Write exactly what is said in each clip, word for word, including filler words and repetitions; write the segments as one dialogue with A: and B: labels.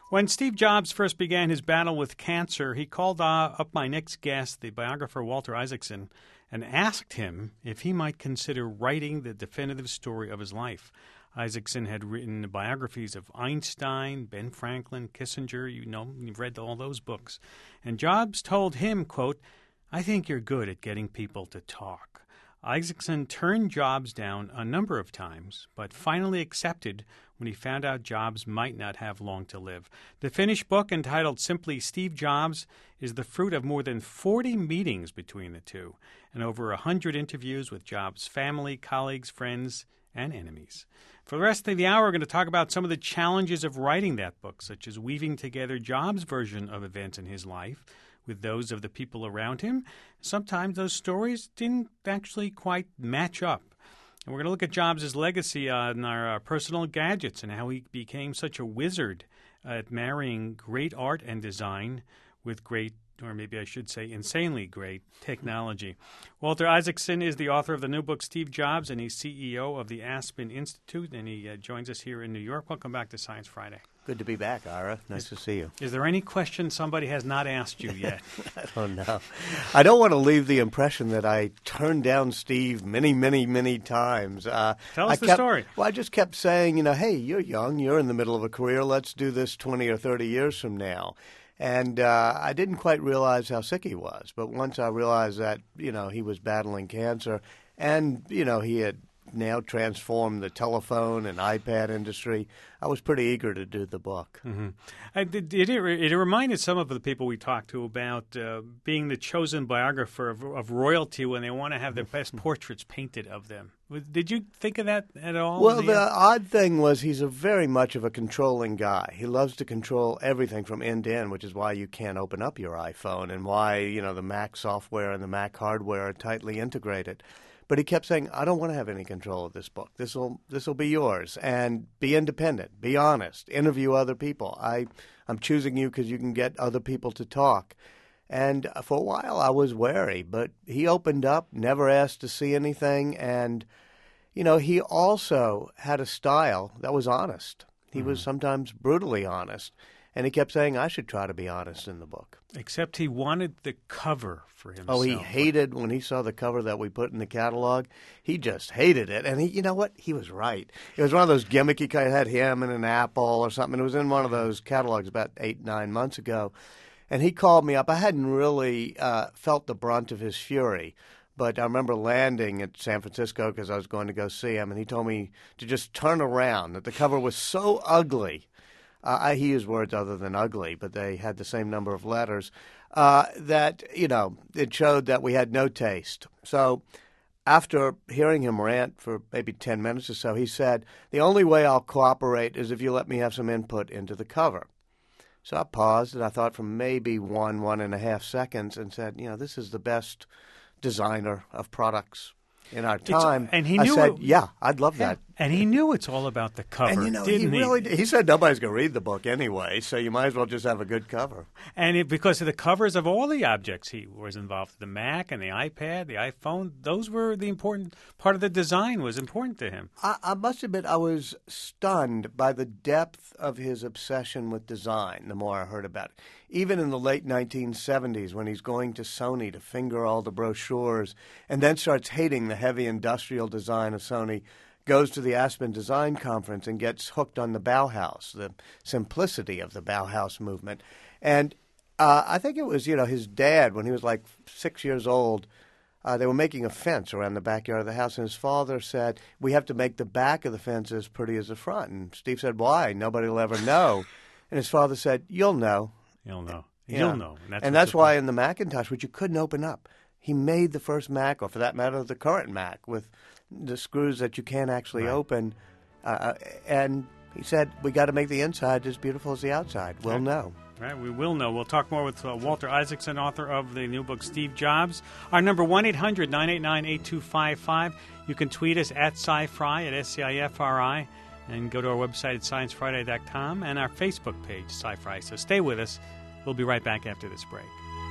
A: When Steve Jobs first began his battle with cancer, he called uh, up my next guest, the biographer Walter Isaacson, and asked him if he might consider writing the definitive story of his life. Isaacson had written the biographies of Einstein, Ben Franklin, Kissinger. You know, you've read all those books. And Jobs told him, quote, "I think you're good at getting people to talk." Isaacson turned Jobs down a number of times, but finally accepted when he found out Jobs might not have long to live. The finished book, entitled simply Steve Jobs, is the fruit of more than forty meetings between the two and over one hundred interviews with Jobs' family, colleagues, friends, and enemies. For the rest of the hour, we're going to talk about some of the challenges of writing that book, such as weaving together Jobs' version of events in his life with those of the people around him. Sometimes those stories didn't actually quite match up. And we're going to look at Jobs' legacy on our uh, personal gadgets and how he became such a wizard at marrying great art and design with great, or maybe I should say insanely great, technology. Walter Isaacson is the author of the new book, Steve Jobs, and he's C E O of the Aspen Institute, and he uh, joins us here in New York. Welcome back to Science Friday.
B: Good to be back, Ira. Nice
A: is,
B: to see you.
A: Is there any question somebody has not asked you yet?
B: I don't know. I don't want to leave the impression that I turned down Steve many, many, many times. Uh,
A: Tell us
B: I
A: the
B: kept,
A: story.
B: Well, I just kept saying, you know, hey, you're young. You're in the middle of a career. Let's do this twenty or thirty years from now. And uh, I didn't quite realize how sick he was. But once I realized that, you know, he was battling cancer and, you know, he had now transformed the telephone and iPad industry, I was pretty eager to do the book.
A: Mm-hmm. It, it, it, it reminded some of the people we talked to about uh, being the chosen biographer of, of royalty when they want to have their best portraits painted of them. Did you think of that at all?
B: Well, the odd thing was he's a very much of a controlling guy. He loves to control everything from end to end, which is why you can't open up your iPhone and why, you know, the Mac software and the Mac hardware are tightly integrated. But he kept saying, I don't want to have any control of this book. This will this will be yours. And be independent. Be honest. Interview other people. I, I'm choosing you because you can get other people to talk. And for a while I was wary. But he opened up, never asked to see anything. And, you know, he also had a style that was honest. He mm-hmm. was sometimes brutally honest. And he kept saying, I should try to be honest in the book.
A: Except he wanted the cover for himself.
B: Oh, he hated when he saw the cover that we put in the catalog. He just hated it. And he, you know what? He was right. It was one of those gimmicky kind. It had him and an apple or something. It was in one of those catalogs about eight, nine months ago. And he called me up. I hadn't really uh, felt the brunt of his fury. But I remember landing at San Francisco because I was going to go see him. And he told me to just turn around, that the cover was so ugly. Uh, I, he used words other than ugly, but they had the same number of letters, uh, that, you know, it showed that we had no taste. So after hearing him rant for maybe ten minutes or so, he said, the only way I'll cooperate is if you let me have some input into the cover. So I paused, and I thought for maybe one, one and a half seconds and said, you know, this is the best designer of products in our time.
A: It's, and he
B: I
A: knew
B: said,
A: it,
B: yeah, I'd love
A: yeah,
B: that.
A: And he knew it's all about the cover,
B: and, you know,
A: didn't
B: he?
A: he?
B: Really did. He said nobody's going to read the book anyway, so you might as well just have a good cover.
A: And it, because of the covers of all the objects he was involved with, the Mac and the iPad, the iPhone, those were the important part of the design was important to him.
B: I, I must admit I was stunned by the depth of his obsession with design the more I heard about it. Even in the late nineteen seventies when he's going to Sony to finger all the brochures and then starts hating the heavy industrial design of Sony, goes to the Aspen Design Conference and gets hooked on the Bauhaus, the simplicity of the Bauhaus movement. And uh, I think it was, you know, his dad, when he was like six years old, uh, they were making a fence around the backyard of the house, and his father said, we have to make the back of the fence as pretty as the front. And Steve said, why? Nobody will ever know. And his father said, you'll know.
A: You'll know.
B: Yeah.
A: You'll know.
B: And that's, and that's why in the Macintosh, which you couldn't open up, he made the first Mac, or for that matter, the current Mac, with the screws that you can't actually right. open. Uh, and he said, we got to make the inside as beautiful as the outside. We'll
A: right.
B: know.
A: Right, we will know. We'll talk more with uh, Walter Isaacson, author of the new book, Steve Jobs. Our number, one eight hundred nine eight nine eight two five five. You can tweet us at SciFri, at S C I F R I, and go to our website at science friday dot com and our Facebook page, SciFri. So stay with us. We'll be right back after this break.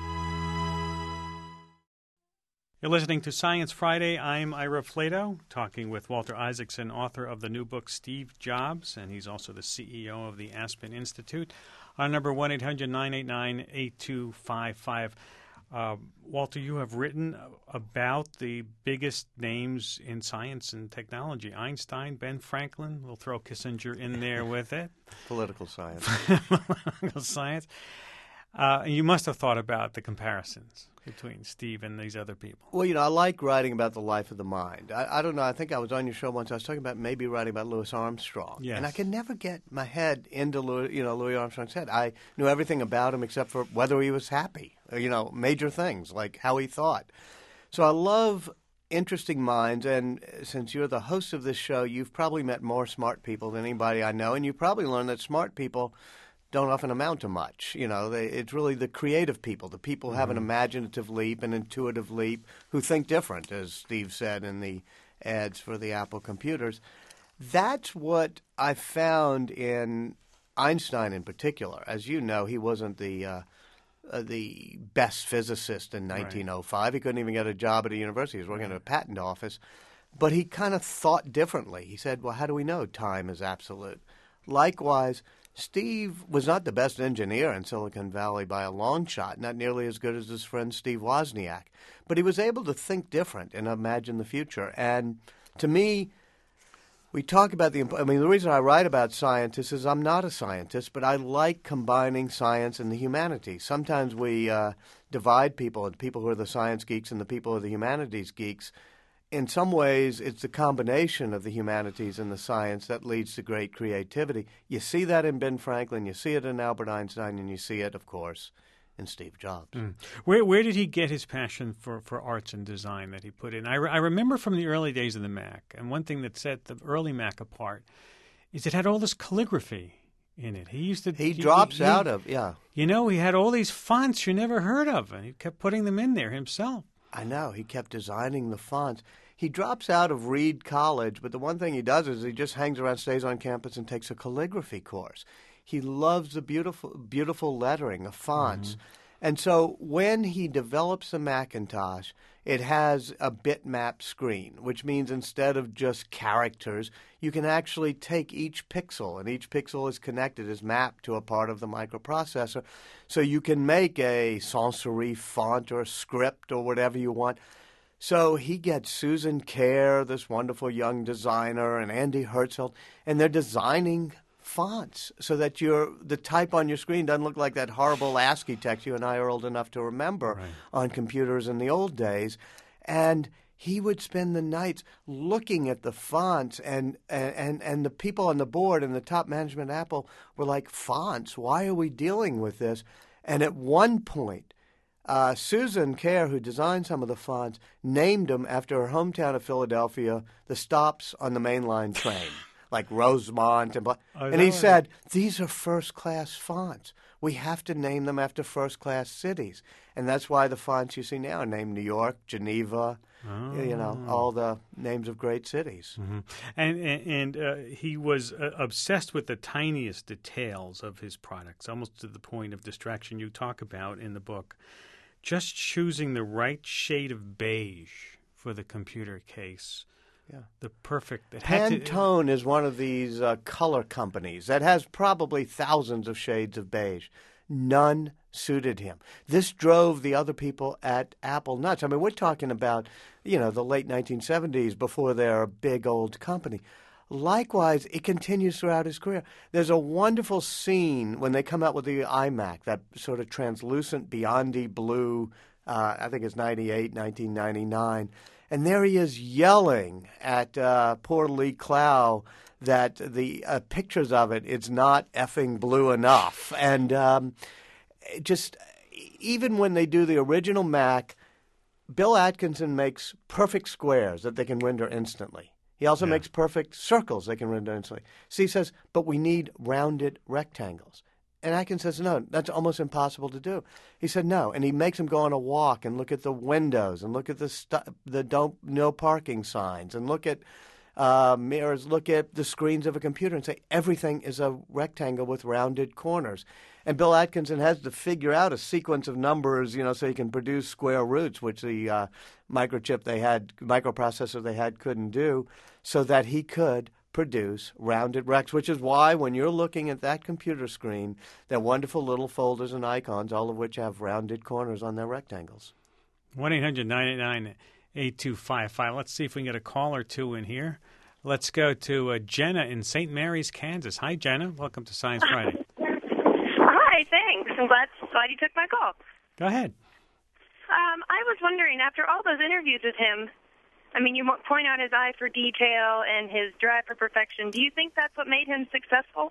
A: You're listening to Science Friday. I'm Ira Flato, talking with Walter Isaacson, author of the new book, Steve Jobs, and he's also the C E O of the Aspen Institute. on number one eight hundred nine eight nine eight two five five. Uh, Walter, you have written about the biggest names in science and technology. Einstein, Ben Franklin. We'll throw Kissinger in there with it.
B: Political science.
A: Political science. Uh, you must have thought about the comparisons between Steve and these other people.
B: Well, you know, I like writing about the life of the mind. I, I don't know. I think I was on your show once. I was talking about maybe writing about Louis Armstrong.
A: Yes.
B: And I could never get my head into Louis, you know, Louis Armstrong's head. I knew everything about him except for whether he was happy, or, you know, major things like how he thought. So I love interesting minds. And since you're the host of this show, you've probably met more smart people than anybody I know. And you probably learned that smart people don't often amount to much. You know, they, it's really the creative people, the people who mm-hmm. have an imaginative leap, an intuitive leap, who think different, as Steve said in the ads for the Apple computers. That's what I found in Einstein in particular. As you know, he wasn't the uh, uh, the best physicist in nineteen oh five. Right. He couldn't even get a job at a university. He was working at a patent office. But he kind of thought differently. He said, well, how do we know time is absolute? Likewise, Steve was not the best engineer in Silicon Valley by a long shot, not nearly as good as his friend Steve Wozniak. But he was able to think different and imagine the future. And to me, we talk about the – I mean, the reason I write about scientists is I'm not a scientist, but I like combining science and the humanities. Sometimes we uh, divide people into people who are the science geeks and the people who are the humanities geeks. In some ways, it's the combination of the humanities and the science that leads to great creativity. You see that in Ben Franklin, you see it in Albert Einstein, and you see it, of course, in Steve Jobs. Mm.
A: Where where did he get his passion for, for arts and design that he put in? I, re- I remember from the early days of the Mac, and one thing that set the early Mac apart is it had all this calligraphy in it. He used to
B: he, he drops he, out of yeah.
A: You know, he had all these fonts you never heard of, and he kept putting them in there himself.
B: I know. He kept designing the fonts. He drops out of Reed College, but the one thing he does is he just hangs around, stays on campus, and takes a calligraphy course. He loves the beautiful, beautiful lettering of fonts. Mm-hmm. And so when he develops the Macintosh, it has a bitmap screen, which means instead of just characters, you can actually take each pixel, and each pixel is connected, is mapped to a part of the microprocessor. So you can make a sans serif font or a script or whatever you want. So he gets Susan Kerr, this wonderful young designer, and Andy Hertzfeld, and they're designing fonts so that your the type on your screen doesn't look like that horrible ASCII text you and I are old enough to remember right. on computers in the old days. And he would spend the nights looking at the fonts, and, and, and the people on the board and the top management at Apple were like, fonts? Why are we dealing with this? And at one point, Uh, Susan Kerr, who designed some of the fonts, named them after her hometown of Philadelphia, the stops on the mainline train, like Rosemont. And, blah. and he said, these are first-class fonts. We have to name them after first-class cities. And that's why the fonts you see now are named New York, Geneva, oh. you know, all the names of great cities.
A: Mm-hmm. And and, and uh, he was uh, obsessed with the tiniest details of his products, almost to the point of distraction you talk about in the book. Just choosing the right shade of beige for the computer case. Yeah. The perfect. It
B: Pantone
A: to,
B: is one of these uh, color companies that has probably thousands of shades of beige. None suited him. This drove the other people at Apple nuts. I mean, we're talking about, you know, the late nineteen seventies before they're a big old company. Likewise, it continues throughout his career. There's a wonderful scene when they come out with the iMac, that sort of translucent Biondi blue, uh, I think it's ninety-eight, nineteen ninety-nine. And there he is yelling at uh, poor Lee Clow that the uh, pictures of it, it's not effing blue enough. And um, just even when they do the original Mac, Bill Atkinson makes perfect squares that they can render instantly. He also yeah. makes perfect circles they can render instantly. Steve says, but we need rounded rectangles. And Atkinson says, no, that's almost impossible to do. He said, no. And he makes him go on a walk and look at the windows and look at the stu- the don't no parking signs and look at uh, mirrors, look at the screens of a computer and say everything is a rectangle with rounded corners. And Bill Atkinson has to figure out a sequence of numbers, you know, so he can produce square roots, which the uh, microchip they had, microprocessor they had couldn't do, so that he could produce rounded rects, which is why when you're looking at that computer screen, they're wonderful little folders and icons, all of which have rounded corners on their rectangles.
A: one eight hundred nine eight nine eight two five five. Let's see if we can get a call or two in here. Let's go to uh, Jenna in Saint Mary's, Kansas. Hi, Jenna. Welcome to Science Friday.
C: Hi, thanks. I'm glad, glad you took my call.
A: Go ahead.
C: Um, I was wondering, after all those interviews with him, I mean, you point out his eye for detail and his drive for perfection. Do you think that's what made him successful?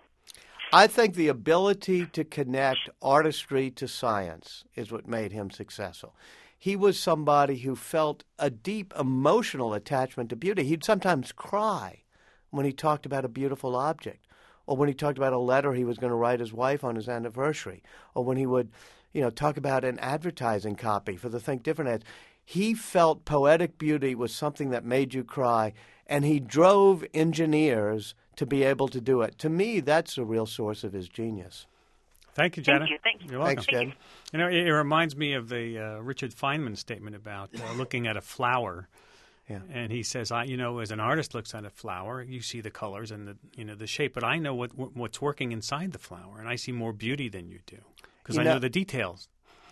B: I think the ability to connect artistry to science is what made him successful. He was somebody who felt a deep emotional attachment to beauty. He'd sometimes cry when he talked about a beautiful object, or when he talked about a letter he was going to write his wife on his anniversary, or when he would, you know, talk about an advertising copy for the Think Different ads. He felt poetic beauty was something that made you cry, and he drove engineers to be able to do it. To me, that's the real source of his genius.
A: Thank you, Jenna.
C: Thank you. Thank you.
A: You're welcome.
B: Thanks, Jen.
A: You know, it, it reminds me of the uh, Richard Feynman statement about uh, looking at a flower.
B: Yeah.
A: And he says, I, you know, as an artist looks at a flower, you see the colors and the, you know, the shape, but I know what what's working inside the flower, and I see more beauty than you do because I know, know the details.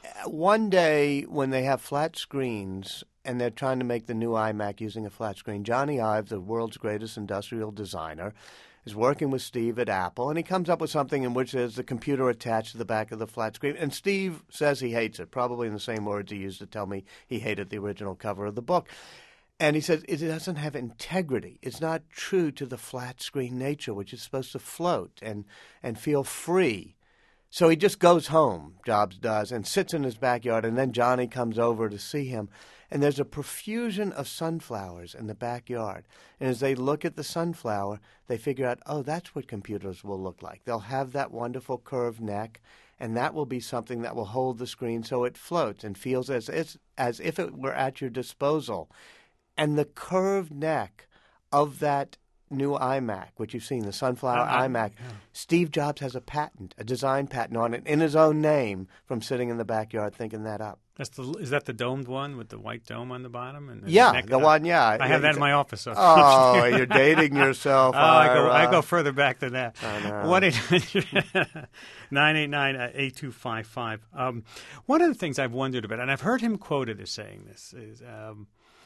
B: One day when they have flat screens and they're trying to make the new iMac using a flat screen, Johnny Ive, the world's greatest industrial designer, is working with Steve at Apple, and he comes up with something in which there's the computer attached to the back of the flat screen. And Steve says he hates it, probably in the same words he used to tell me he hated the original cover of the book. And he says it doesn't have integrity. It's not true to the flat screen nature, which is supposed to float and, and feel free. So he just goes home, Jobs does, and sits in his backyard, and then Johnny comes over to see him. And there's a profusion of sunflowers in the backyard. And as they look at the sunflower, they figure out, oh, that's what computers will look like. They'll have that wonderful curved neck, and that will be something that will hold the screen so it floats and feels as, as, as if it were at your disposal. And the curved neck of that new iMac, which you've seen, the Sunflower uh, iMac, yeah. Steve Jobs has a patent, a design patent on it in his own name from sitting in the backyard thinking that up.
A: That's the, is that the domed one with the white dome on the bottom? And
B: yeah, the one, yeah.
A: I
B: yeah,
A: have that in my office. So.
B: Oh, you're dating yourself.
A: oh, I, go, I go further back than that. one eight hundred nine eight nine eight two five five. Um, one of the things I've wondered about, and I've heard him quoted as saying this, is um,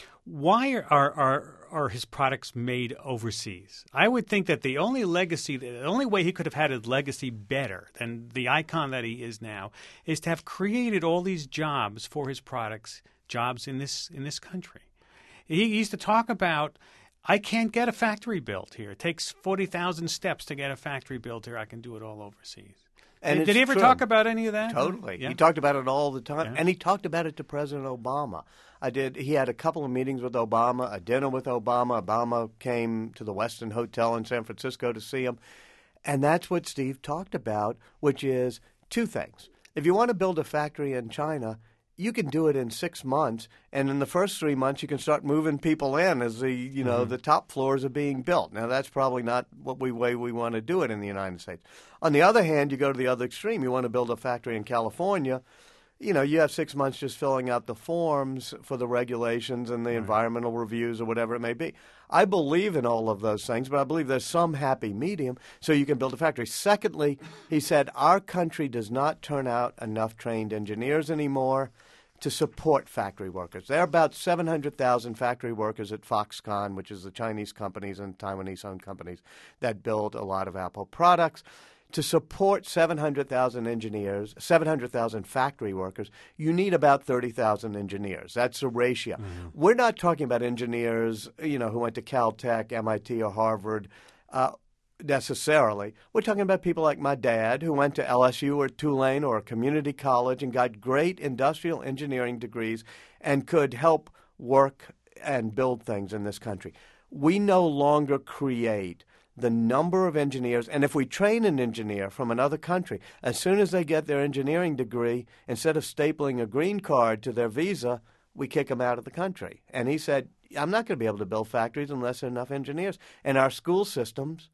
A: why are, are are his products made overseas? I would think that the only legacy, the only way he could have had his legacy better than the icon that he is now, is to have created all these jobs for his products, jobs in this in this country. He, he used to talk about, I can't get a factory built here. It takes forty thousand steps to get a factory built here. I can do it all overseas. And did, did he ever
B: true.
A: talk about any of that?
B: Totally.
A: Yeah.
B: He talked about it all the time.
A: Yeah.
B: And he talked about it to President Obama. I did. He had a couple of meetings with Obama, a dinner with Obama. Obama came to the Westin Hotel in San Francisco to see him. And that's what Steve talked about, which is two things. If you want to build a factory in China, you can do it in six months, and in the first three months you can start moving people in as the you know mm-hmm. the top floors are being built. Now that's probably not what we way we want to do it in the United States. On the other hand, you go to the other extreme. You want to build a factory in California. You know, you have six months just filling out the forms for the regulations and the right. environmental reviews or whatever it may be. I believe in all of those things, but I believe there's some happy medium so you can build a factory. Secondly, he said, our country does not turn out enough trained engineers anymore to support factory workers. There are about seven hundred thousand factory workers at Foxconn, which is the Chinese companies and Taiwanese-owned companies that build a lot of Apple products. To support seven hundred thousand engineers, seven hundred thousand factory workers, you need about thirty thousand engineers. That's the ratio. Mm-hmm. We're not talking about engineers, you know, who went to Caltech, M I T, or Harvard uh, necessarily. We're talking about people like my dad who went to L S U or Tulane or a community college and got great industrial engineering degrees and could help work and build things in this country. We no longer create the number of engineers, and if we train an engineer from another country, as soon as they get their engineering degree, instead of stapling a green card to their visa, we kick them out of the country. And he said, I'm not going to be able to build factories unless there are enough engineers. And our school systems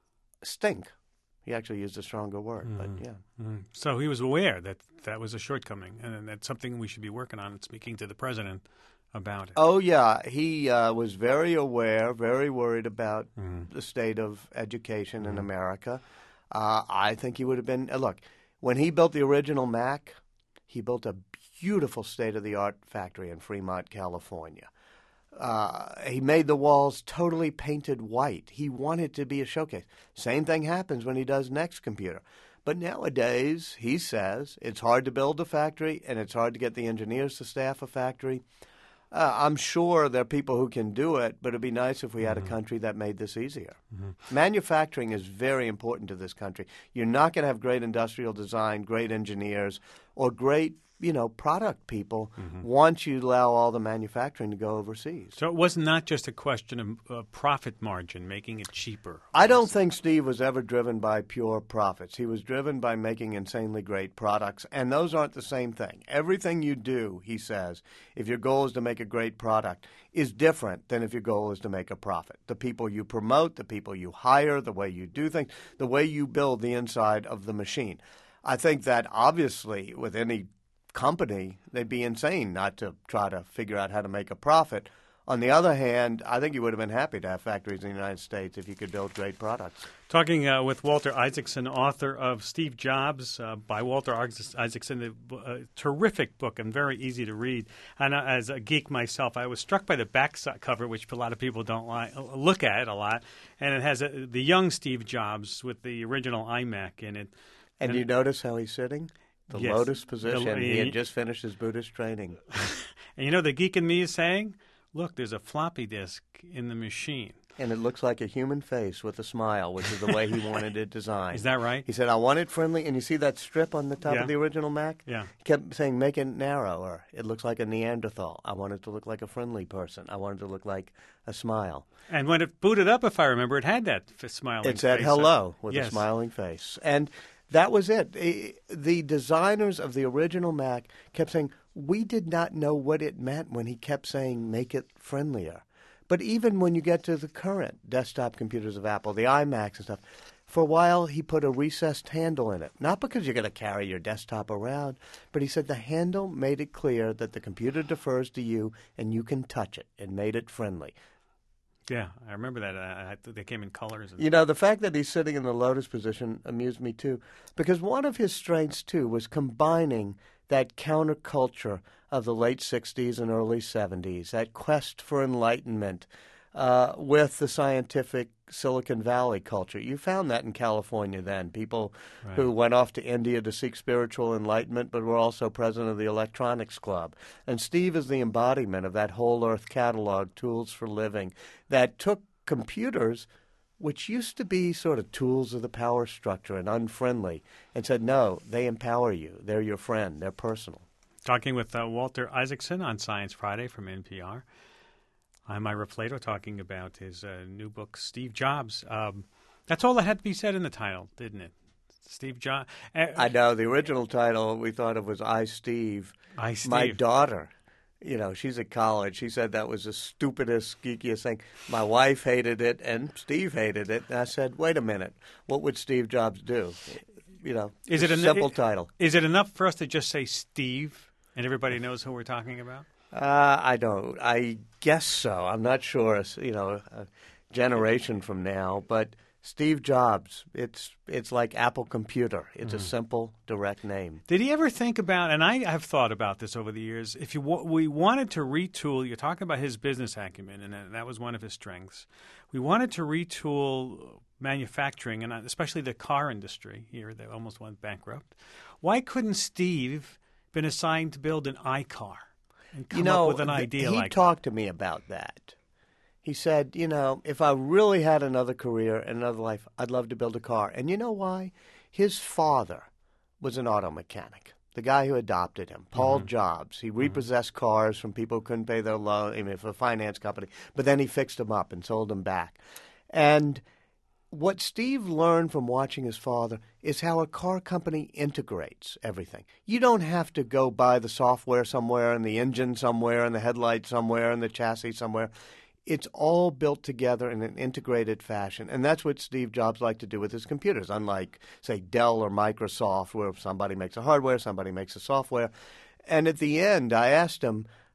B: stink. He actually used a stronger word, mm. but yeah.
A: Mm. So he was aware that that was a shortcoming, and that's something we should be working on. And speaking to the president about it.
B: Oh, yeah. He uh, was very aware, very worried about
A: Mm.
B: the state of education
A: Mm.
B: in America. Uh, I think he would have been uh, – look, when he built the original Mac, he built a beautiful state-of-the-art factory in Fremont, California. Uh, he made the walls totally painted white. He wanted to be a showcase. Same thing happens when he does Next Computer. But nowadays, he says, it's hard to build a factory and it's hard to get the engineers to staff a factory. Uh, I'm sure there are people who can do it, but it'd be nice if we had
A: Mm-hmm.
B: a country that made this easier.
A: Mm-hmm.
B: Manufacturing is very important to this country. You're not going to have great industrial design, great engineers, or great, you know, product people
A: Mm-hmm.
B: once you allow all the manufacturing to go overseas.
A: So it was not just a question of uh, profit margin, making it cheaper.
B: I don't think Steve was ever driven by pure profits. He was driven by making insanely great products, and those aren't the same thing. Everything you do, he says, if your goal is to make a great product, is different than if your goal is to make a profit. The people you promote, the people you hire, the way you do things, the way you build the inside of the machine. I think that obviously with any company, they'd be insane not to try to figure out how to make a profit. On the other hand, I think you would have been happy to have factories in the United States if you could build great products.
A: Talking uh, with Walter Isaacson, author of Steve Jobs uh, by Walter Isaacson, a uh, terrific book and very easy to read. And uh, as a geek myself, I was struck by the back cover, which a lot of people don't like, look at a lot. And it has a, the young Steve Jobs with the original iMac in it.
B: And,
A: And-
B: you notice how he's sitting? The
A: Yes.
B: lotus position.
A: The-
B: he had just finished his Buddhist training.
A: And you know, the geek in me is saying, look, there's a floppy disk in the machine.
B: And it looks like a human face with a smile, which is the way he wanted it designed.
A: Is that right?
B: He said, I want it friendly. And you see that strip on the top
A: Yeah.
B: of the original Mac?
A: Yeah.
B: He kept saying, make it narrower. It looks like a Neanderthal. I want it to look like a friendly person. I want it to look like a smile.
A: And when it booted up, if I remember, it had that f- smiling
B: It said
A: face.
B: hello with
A: Yes.
B: a smiling face. And that was it. I- The designers of the original Mac kept saying, we did not know what it meant when he kept saying, make it friendlier. But even when you get to the current desktop computers of Apple, the iMacs and stuff, for a while he put a recessed handle in it. Not because you're going to carry your desktop around, but he said the handle made it clear that the computer defers to you and you can touch it. It made it friendly.
A: Yeah, I remember that. Uh, I, they came in colors. And
B: You know, the fact that he's sitting in the lotus position amused me too, because one of his strengths too was combining that counterculture of the late sixties and early seventies, that quest for enlightenment, uh, with the scientific Silicon Valley culture. You found that in California then, people
A: Right.
B: who went off to India to seek spiritual enlightenment but were also president of the Electronics Club. And Steve is the embodiment of that whole earth catalog, Tools for Living, that took computers, which used to be sort of tools of the power structure and unfriendly, and said, no, they empower you. They're your friend. They're personal.
A: Talking with uh, Walter Isaacson on Science Friday from N P R. I'm Ira Flato talking about his uh, new book, Steve Jobs. Um, that's all that had to be said in the title, didn't it? Steve Jobs. Uh,
B: I know the original title we thought of was I, Steve.
A: I, Steve.
B: My daughter, you know, she's at college. She said that was the stupidest, geekiest thing. My wife hated it, and Steve hated it. And I said, wait a minute. What would Steve Jobs do? You know,
A: Is it
B: a
A: a
B: simple
A: it,
B: title?
A: Is it enough for us to just say Steve and everybody knows who we're talking about?
B: Uh, I don't. I guess so. I'm not sure. You know, a generation from now, but Steve Jobs. It's it's like Apple Computer. It's
A: Mm.
B: a simple, direct name.
A: Did he ever think about, and I have thought about this over the years, if you wa- we wanted to retool, you're talking about his business acumen, and that- that was one of his strengths. We wanted to retool manufacturing, and especially the car industry here. They almost went bankrupt. Why couldn't Steve been assigned to build an iCar and come
B: you know,
A: up with an
B: th-
A: idea
B: he
A: like
B: talked to me about that. He said, you know, if I really had another career and another life, I'd love to build a car. And you know why? His father was an auto mechanic, the guy who adopted him, Paul
A: Mm-hmm.
B: Jobs. He repossessed cars from people who couldn't pay their loan, I mean, for a finance company, but then he fixed them up and sold them back. And what Steve learned from watching his father is how a car company integrates everything. You don't have to go buy the software somewhere and the engine somewhere and the headlight somewhere and the chassis somewhere. It's all built together in an integrated fashion. And that's what Steve Jobs liked to do with his computers, unlike, say, Dell or Microsoft, where somebody makes the hardware, somebody makes the software. And at the end, I asked him,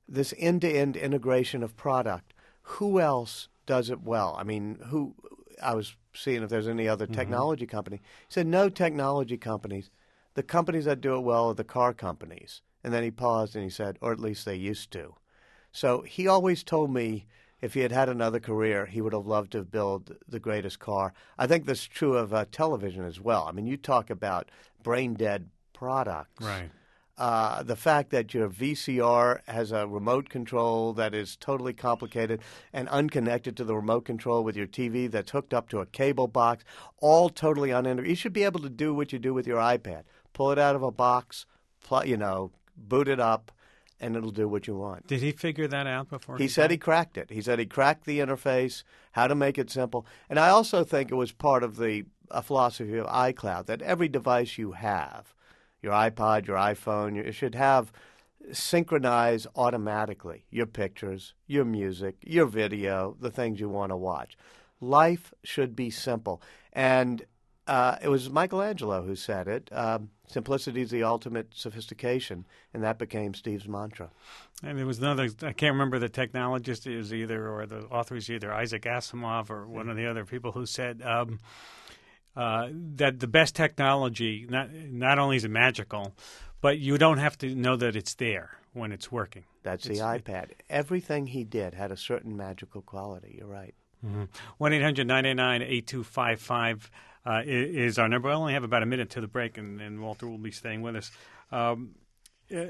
B: this end-to-end integration of product. Who else does it well? I mean, who? I was seeing if there's any other
A: Mm-hmm.
B: technology company. He said, no technology companies. The companies that do it well are the car companies. And then he paused and he said, or at least they used to. So he always told me if he had had another career, he would have loved to build the greatest car. I think that's true of uh, television as well. I mean, you talk about brain-dead products.
A: Right.
B: Uh, the fact that your V C R has a remote control that is totally complicated and unconnected to the remote control with your T V that's hooked up to a cable box, all totally unintegrated. You should be able to do what you do with your iPad. Pull it out of a box, pl- you know, boot it up, and it'll do what you want.
A: Did he figure that out before?
B: He said he cracked it. He said he cracked the interface, how to make it simple. And I also think it was part of the uh, philosophy of iCloud, that every device you have, your iPod, your iPhone, you should have synchronize automatically your pictures, your music, your video, the things you want to watch. Life should be simple. And uh, it was Michelangelo who said it. Um, Simplicity is the ultimate sophistication, and that became Steve's mantra.
A: And there was another, I can't remember the technologist, it was either, or the author was either Isaac Asimov or one of the other people who said um, uh, that the best technology, not, not only is it magical, but you don't have to know that it's there when it's working.
B: That's the
A: It's-
B: iPad. Everything he did had a certain magical quality. You're right.
A: one eight hundred nine eight nine eight two five five uh, is our number. We only have about a minute to the break, and, and Walter will be staying with us. Um, uh,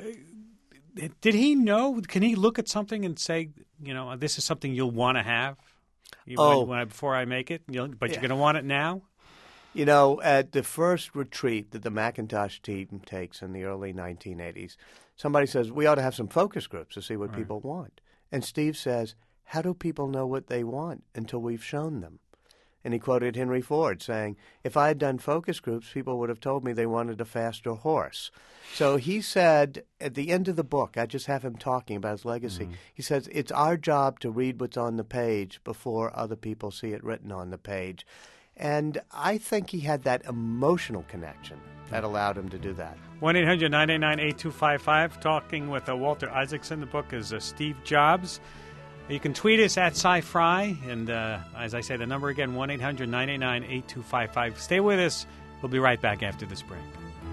A: did he know? Can he look at something and say, you know, this is something you'll want to have you,
B: Oh.
A: when, when I, before I make it, you'll, but
B: Yeah.
A: you're going to want it now?
B: You know, at the first retreat that the Macintosh team takes in the early nineteen eighties, somebody says, we ought to have some focus groups to see what people want. And Steve says, how do people know what they want until we've shown them? And he quoted Henry Ford saying, if I had done focus groups, people would have told me they wanted a faster horse. So he said, at the end of the book, I just have him talking about his legacy. He says, it's our job to read what's on the page before other people see it written on the page. And I think he had that emotional connection that allowed him to do that.
A: one eight hundred nine eight nine eight two five five. Talking with uh, Walter Isaacson. The book is uh, Steve Jobs. You can tweet us at SciFry, and uh, as I say, the number again, one eight hundred nine eight nine eight two five five. Stay with us. We'll be right back after this break.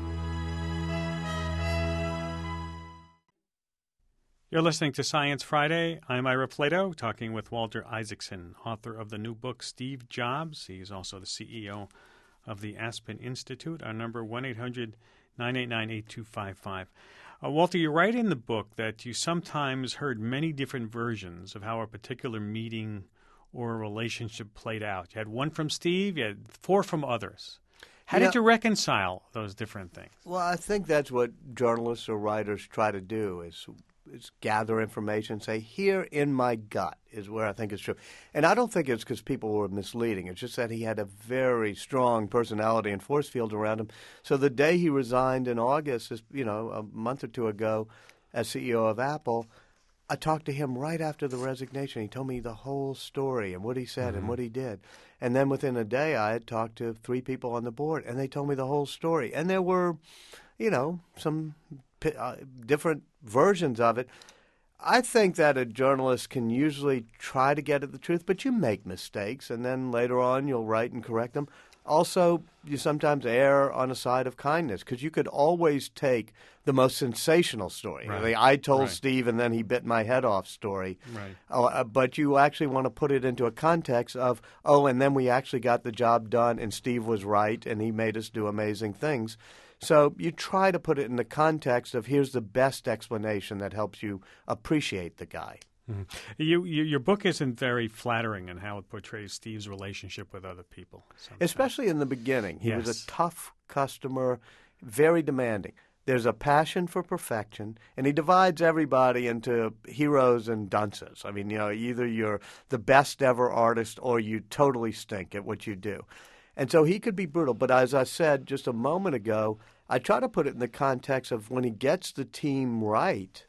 A: You're listening to Science Friday. I'm Ira Plato, talking with Walter Isaacson, author of the new book, Steve Jobs. He's also the C E O of the Aspen Institute. Our number, one eight hundred nine eight nine eight two five five. Uh, Walter, you write in the book that you sometimes heard many different versions of how a particular meeting or a relationship played out. You had one from Steve, you had four from others. How
B: You
A: did
B: know-
A: you reconcile those different things?
B: Well, I think that's what journalists or writers try to do is, is gather information, say, here in my gut is where I think it's true. And I don't think it's because people were misleading. It's just that he had a very strong personality and force field around him. So the day he resigned in August, is, you know, a month or two ago as C E O of Apple, I talked to him right after the resignation. He told me the whole story and what he said and what he did. And then within a day, I had talked to three people on the board, and they told me the whole story. And there were, you know, some pi- uh, different versions of it. I think that a journalist can usually try to get at the truth, but you make mistakes, and then later on you'll write and correct them. Also, you sometimes err on a side of kindness because you could always take the most sensational story.
A: Right.
B: The I told
A: Right.
B: Steve and then he bit my head off story.
A: Right.
B: Uh, but you actually want to put it into a context of, oh, and then we actually got the job done and Steve was right and he made us do amazing things. So you try to put it in the context of here's the best explanation that helps you appreciate the guy.
A: You, you, your book isn't very flattering in how it portrays Steve's relationship with other people. sometimes.
B: Especially in the beginning. He was
A: Yes.
B: a tough customer, very demanding. There's a passion for perfection, and he divides everybody into heroes and dunces. I mean, you know, either you're the best ever artist or you totally stink at what you do. And so he could be brutal. But as I said just a moment ago, I try to put it in the context of when he gets the team right,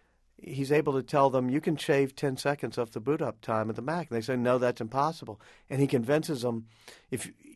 B: he's able to tell them, you can shave ten seconds off the boot up time of the Mac. And they say, no, that's impossible. And he convinces them, if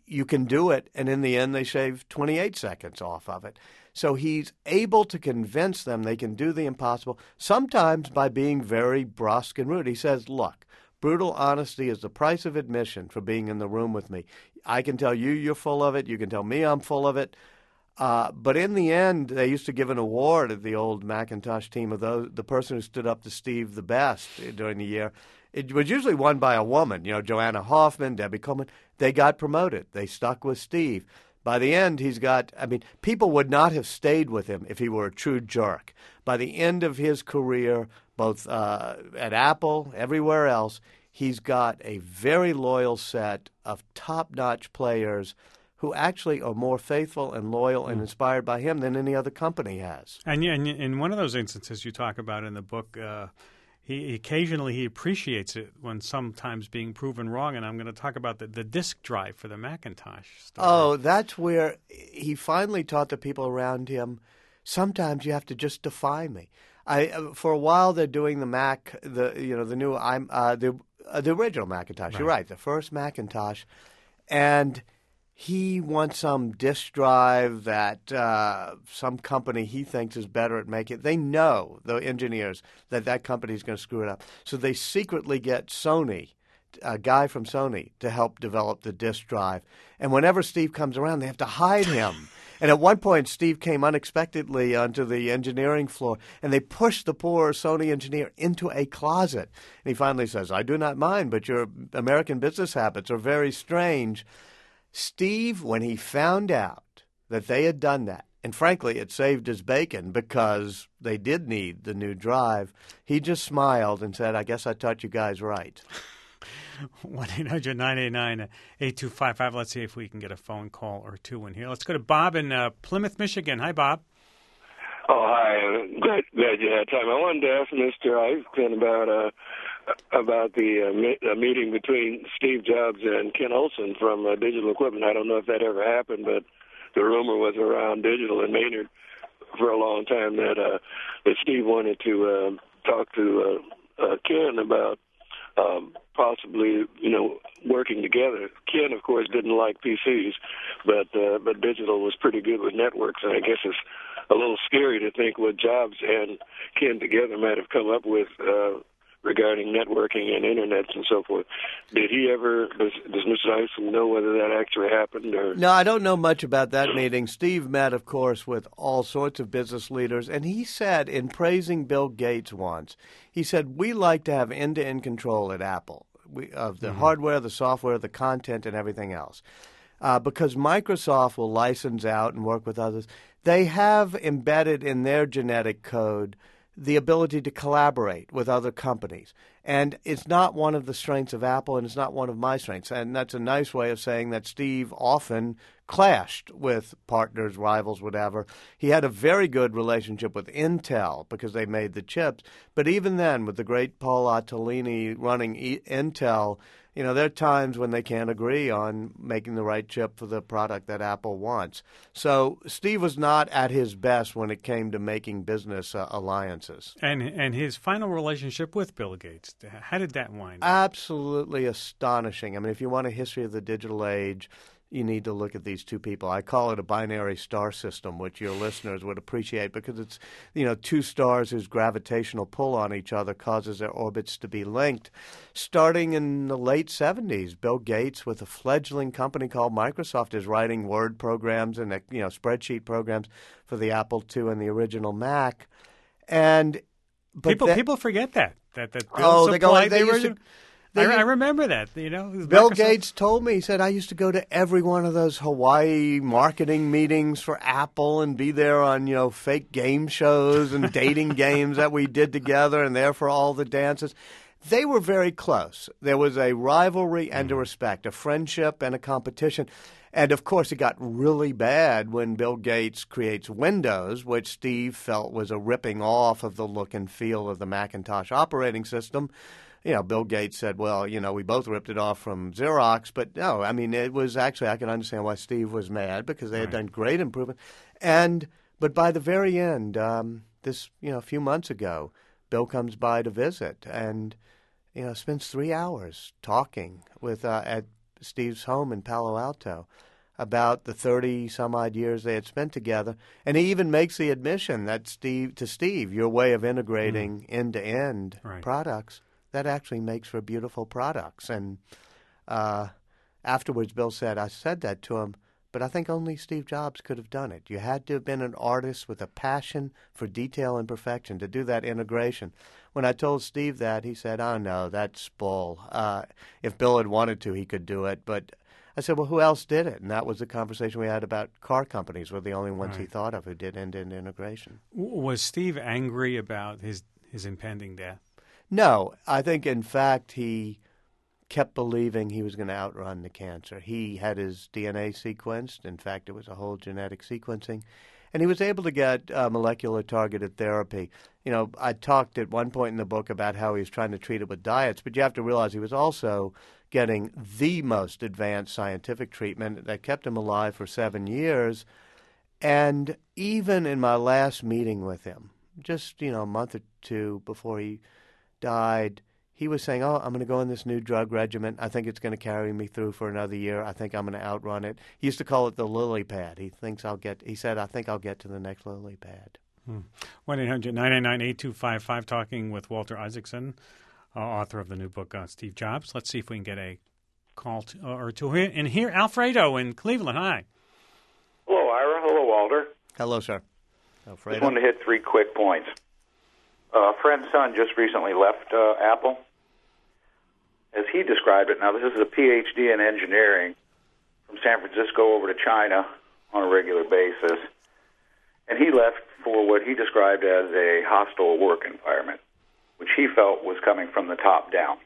B: you can do it, and in the end they shave twenty-eight seconds off of it. So he's able to convince them they can do the impossible, sometimes by being very brusque and rude. He says, look, brutal honesty is the price of admission for being in the room with me. I can tell you you're full of it. You can tell me I'm full of it. Uh, but in the end, they used to give an award at the old Macintosh team of those, the person who stood up to Steve the best during the year. It was usually won by a woman, you know, Joanna Hoffman, Debbie Coleman. They got promoted. They stuck with Steve. By the end, he's got, I mean, people would not have stayed with him if he were a true jerk. By the end of his career, both uh, at Apple, everywhere else, he's got a very loyal set of top-notch players who actually are more faithful and loyal and inspired by him than any other company has.
A: And, yeah, and in one of those instances you talk about in the book, uh, he occasionally he appreciates it when sometimes being proven wrong, and I'm going to talk about the, the disk drive for the Macintosh story.
B: Oh, that's where he finally taught the people around him, sometimes you have to just defy me. I for a while they're doing the Mac, the you know the new I'm uh, the uh, the original Macintosh. Right. You're right, the first Macintosh, and he wants some disk drive that uh, some company he thinks is better at making it. They know, the engineers, that that company is going to screw it up. So they secretly get Sony, a guy from Sony, to help develop the disk drive. And whenever Steve comes around, they have to hide him. And at one point, Steve came unexpectedly onto the engineering floor, and they pushed the poor Sony engineer into a closet. And he finally says, I do not mind, but your American business habits are very strange. Steve, when he found out that they had done that, and frankly, it saved his bacon because they did need the new drive, he just smiled and said, I guess I taught you guys right.
A: one eight hundred nine eight nine eight two five five. Let's see if we can get a phone call or two in here. Let's go to Bob in uh, Plymouth, Michigan. Hi, Bob.
D: Oh, hi. Glad, glad you had time. I wanted to ask Mister Isaacson about uh, about the uh, me- uh, meeting between Steve Jobs and Ken Olsen from uh, Digital Equipment. I don't know if that ever happened, but the rumor was around Digital and Maynard for a long time that uh, that Steve wanted to uh, talk to uh, uh, Ken about um, possibly, you know, working together. Ken, of course, didn't like P Cs, but uh, but Digital was pretty good with networks, and I guess it's a little scary to think what Jobs and Ken together might have come up with uh, regarding networking and internets and so forth. Did he ever, does, does Mister Isaacson know whether that actually happened? Or?
B: No, I don't know much about that meeting. Steve met, of course, with all sorts of business leaders, and he said, in praising Bill Gates once, he said, we like to have end-to-end control at Apple we, of the mm-hmm. hardware, the software, the content, and everything else. Uh, because Microsoft will license out and work with others. They have embedded in their genetic code the ability to collaborate with other companies. And it's not one of the strengths of Apple, and it's not one of my strengths. And that's a nice way of saying that Steve often clashed with partners, rivals, whatever. He had a very good relationship with Intel because they made the chips. But even then, with the great Paul Otellini running e- Intel, you know, there are times when they can't agree on making the right chip for the product that Apple wants. So Steve was not at his best when it came to making business uh, alliances.
A: And and his final relationship with Bill Gates, how did that wind up?
B: Absolutely astonishing. I mean, if you want a history of the digital age, you need to look at these two people. I call it a binary star system, which your listeners would appreciate because it's, you know, two stars whose gravitational pull on each other causes their orbits to be linked. Starting in the late seventies, Bill Gates, with a fledgling company called Microsoft, is writing Word programs and, you know, spreadsheet programs for the Apple two and the original Mac. And but
A: people
B: that,
A: people forget that that that Bill
B: oh, they go like they
A: the
B: used
A: original,
B: to,
A: I, I remember that, you know.
B: Bill
A: Microsoft.
B: Gates told me, he said, I used to go to every one of those Hawaii marketing meetings for Apple and be there on, you know, fake game shows and dating games that we did together and there for all the dances. They were very close. There was a rivalry and a respect, a friendship and a competition. And, of course, it got really bad when Bill Gates creates Windows, which Steve felt was a ripping off of the look and feel of the Macintosh operating system. You know, Bill Gates said, well, you know, we both ripped it off from Xerox. But, no, I mean, it was actually, I can understand why Steve was mad because they had
A: right.
B: done great improvement. And, but by the very end, um, this, you know, a few months ago, Bill comes by to visit and, you know, spends three hours talking with uh, at Steve's home in Palo Alto about the thirty-some-odd years they had spent together. And he even makes the admission that Steve to Steve, your way of integrating mm. end-to-end
A: right.
B: products, that actually makes for beautiful products. And uh, afterwards, Bill said, I said that to him, but I think only Steve Jobs could have done it. You had to have been an artist with a passion for detail and perfection to do that integration. When I told Steve that, he said, oh, no, that's bull. Uh, if Bill had wanted to, he could do it. But I said, well, who else did it? And that was the conversation we had about car companies were the only ones
A: right.
B: he thought of who did end-to-end integration.
A: Was Steve angry about his, his impending death?
B: No. I think, in fact, he kept believing he was going to outrun the cancer. He had his D N A sequenced. In fact, it was a whole genetic sequencing. And he was able to get uh, molecular targeted therapy. You know, I talked at one point in the book about how he was trying to treat it with diets, but you have to realize he was also getting the most advanced scientific treatment that kept him alive for seven years. And even in my last meeting with him, just, you know, a month or two before he died, he was saying, oh, I'm going to go on this new drug regimen. I think it's going to carry me through for another year. I think I'm going to outrun it. He used to call it the lily pad. He thinks I'll get, he said, I think I'll get to the next lily pad.
A: one eight hundred nine nine nine eight two five five, talking with Walter Isaacson, uh, author of the new book on Steve Jobs. Let's see if we can get a call to, or two here. And here, Alfredo in Cleveland. Hi.
E: Hello, Ira. Hello, Walter.
B: Hello, sir. Alfredo.
E: Just wanted to hit three quick points. A friend's son just recently left uh, Apple. As he described it, now this is a P H D in engineering from San Francisco over to China on a regular basis. And he left for what he described as a hostile work environment, which he felt was coming from the top down.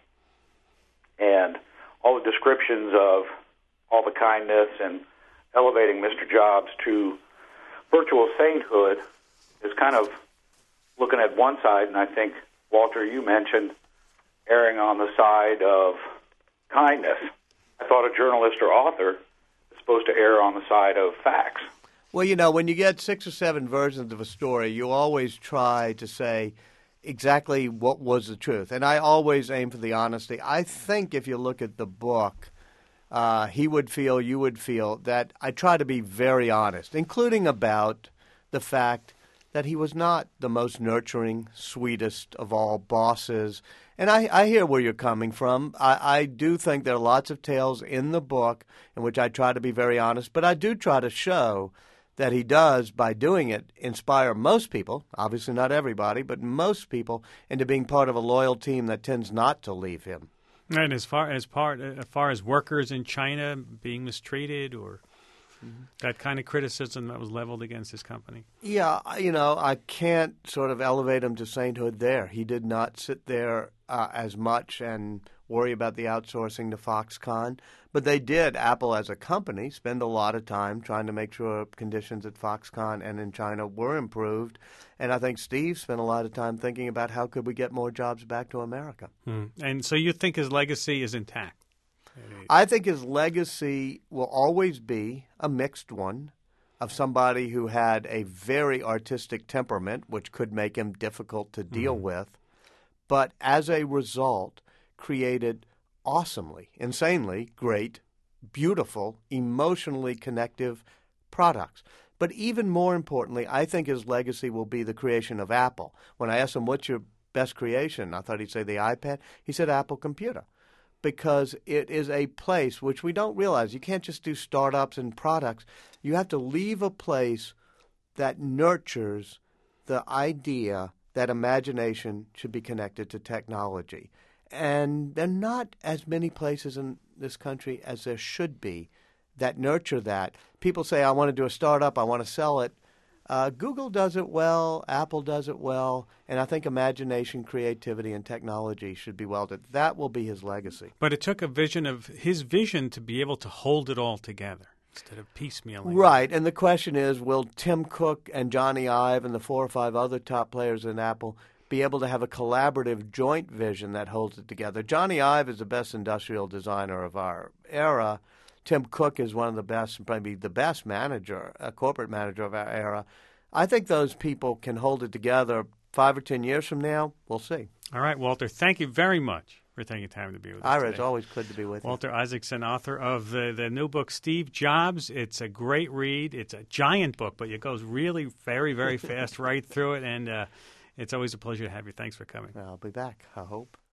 E: And all the descriptions of all the kindness and elevating Mister Jobs to virtual sainthood is kind of looking at one side, and I think, Walter, you mentioned erring on the side of kindness. I thought a journalist or author is supposed to err on the side of facts.
B: Well, you know, when you get six or seven versions of a story, you always try to say exactly what was the truth. And I always aim for the honesty. I think if you look at the book, uh, he would feel, you would feel, that I try to be very honest, including about the fact that he was not the most nurturing, sweetest of all bosses. And I, I hear where you're coming from. I, I do think there are lots of tales in the book in which I try to be very honest, but I do try to show that he does, by doing it, inspire most people, obviously not everybody, but most people, into being part of a loyal team that tends not to leave him.
A: And as far as part, as far as workers in China being mistreated or mm-hmm. that kind of criticism that was leveled against his company.
B: Yeah, you know, I can't sort of elevate him to sainthood there. He did not sit there uh, as much and worry about the outsourcing to Foxconn. But they did, Apple as a company, spend a lot of time trying to make sure conditions at Foxconn and in China were improved. And I think Steve spent a lot of time thinking about how could we get more jobs back to America.
A: Hmm. And so you think his legacy is intact?
B: I think his legacy will always be a mixed one of somebody who had a very artistic temperament, which could make him difficult to deal mm-hmm. with, but as a result created awesomely, insanely great, beautiful, emotionally connective products. But even more importantly, I think his legacy will be the creation of Apple. When I asked him, what's your best creation? I thought he'd say the iPad. He said Apple Computer, because it is a place which we don't realize. You can't just do startups and products. You have to leave a place that nurtures the idea that imagination should be connected to technology. And there are not as many places in this country as there should be that nurture that. People say, I want to do a startup, I want to sell it. Uh, Google does it well, Apple does it well, and I think imagination, creativity, and technology should be welded. That will be his legacy.
A: But it took a vision of his vision to be able to hold it all together instead of piecemealing.
B: Right, and the question is, will Tim Cook and Johnny Ive and the four or five other top players in Apple be able to have a collaborative joint vision that holds it together? Johnny Ive is the best industrial designer of our era. Tim Cook is one of the best, probably the best manager, a corporate manager of our era. I think those people can hold it together five or ten years from now. We'll see.
A: All right, Walter, thank you very much. for taking time to be with us
B: Ira,
A: today.
B: it's always good to be with
A: Walter
B: you.
A: Isaacson, author of the, the new book, Steve Jobs. It's a great read. It's a giant book, but it goes really very, very fast right through it, and uh, it's always a pleasure to have you. Thanks for coming.
B: I'll be back, I hope.